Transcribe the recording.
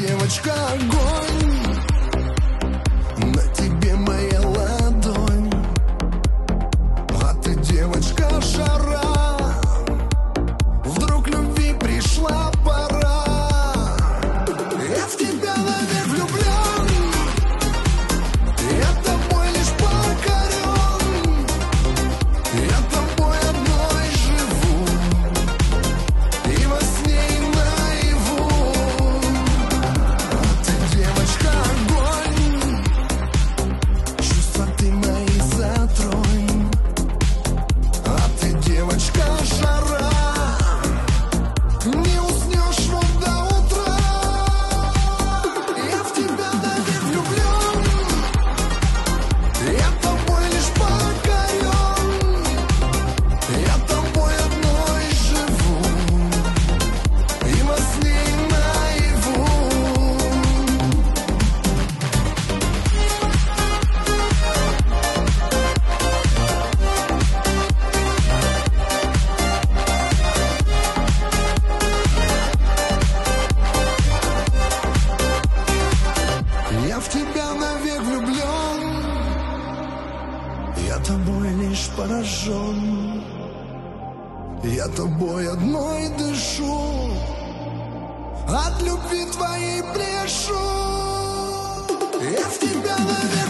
девочка, огонь. На тебе моя ладонь. А ты, девочка, жара. Вдруг любви пришла пора. Я в тебя навек влюблен. Я тобой лишь покорен. Я тобой одной живу. И во сне, и наяву. А ты, девочка, огонь. Чувства ты мои затронь. А ты, девочка, жара. Не уснешь вот до утра. Я в тебя навек влюблен. Я тобой лишь покорен. Я тобой одной живу. И во сне, и наяву. Я в тебя навек влюблен. Я тобой лишь поражен. Я тобой одной дышу. От любви твоей брешу. Я в тебя навек